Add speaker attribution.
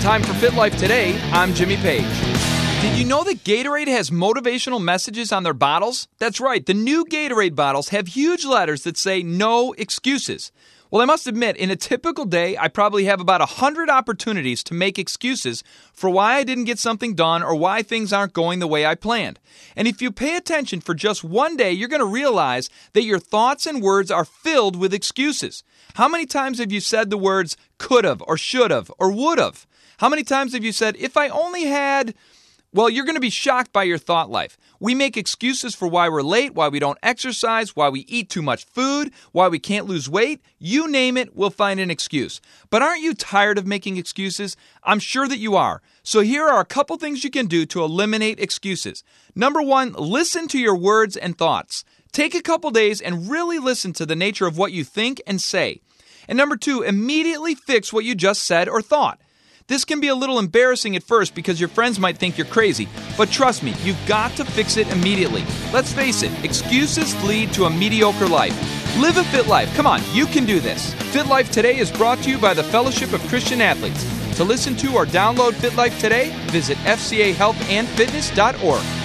Speaker 1: Time for Fit Life Today, I'm Jimmy Page. Did you know that Gatorade has motivational messages on their bottles? That's right, the new Gatorade bottles have huge letters that say no excuses. Well, I must admit, in a typical day, I probably have about 100 opportunities to make excuses for why I didn't get something done or why things aren't going the way I planned. And if you pay attention for just one day, you're going to realize that your thoughts and words are filled with excuses. How many times have you said the words could've or should've or would've? How many times have you said, if I only had... Well, you're going to be shocked by your thought life. We make excuses for why we're late, why we don't exercise, why we eat too much food, why we can't lose weight. You name it, we'll find an excuse. But aren't you tired of making excuses? I'm sure that you are. So here are a couple things you can do to eliminate excuses. Number one, listen to your words and thoughts. Take a couple days and really listen to the nature of what you think and say. And number two, immediately fix what you just said or thought. This can be a little embarrassing at first because your friends might think you're crazy, but trust me, you've got to fix it immediately. Let's face it, excuses lead to a mediocre life. Live a fit life. Come on, you can do this. Fit Life Today is brought to you by the Fellowship of Christian Athletes. To listen to or download Fit Life Today, visit fcahealthandfitness.org.